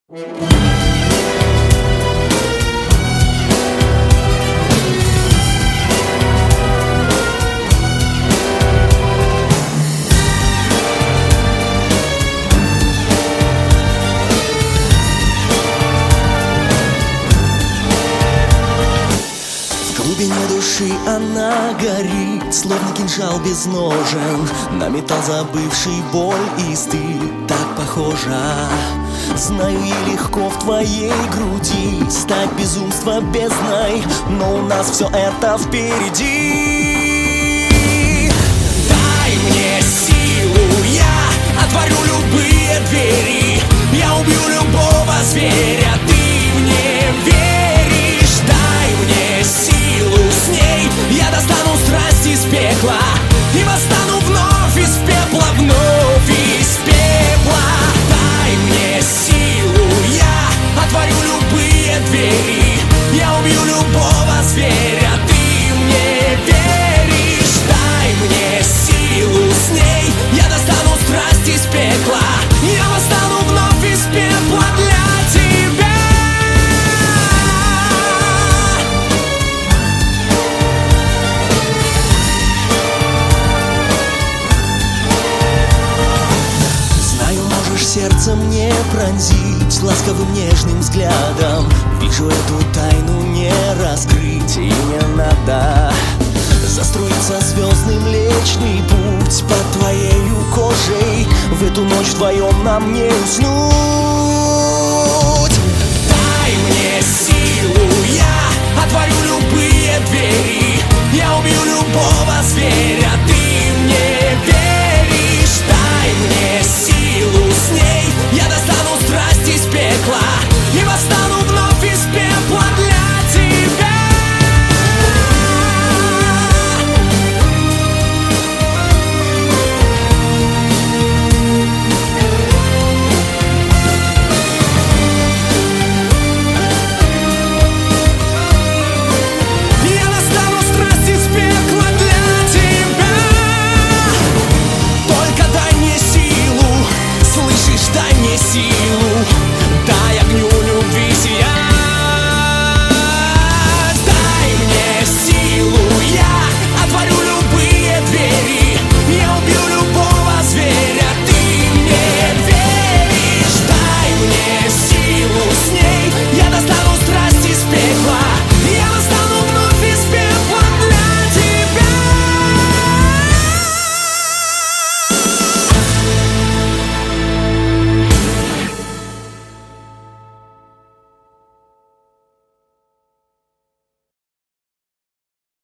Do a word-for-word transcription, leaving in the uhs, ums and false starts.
В глубине души она горит, словно кинжал без ножен, на металл забывший боль и стыд так похожа. Знаю, ей легко в твоей груди стать безумство бездной, но у нас все это впереди. Дай мне силу, я отворю любые двери, я убью любого зверя, ты мне веришь? Дай мне силу, с ней я достану страсть из пекла и восстану вновь из пепла, вновь из пепла. Дай мне силу, я отворю любые двери, я убью любого зверя, ты мне веришь? Дай мне силу, с ней я достану страсть из пекла, я восстану вновь из пепла для тебя. Сердце мне пронзить ласковым нежным взглядом, вижу, эту тайну не раскрыть и не надо. Застроится звездный Млечный Путь под твоею кожей, в эту ночь вдвоем нам не уснуть.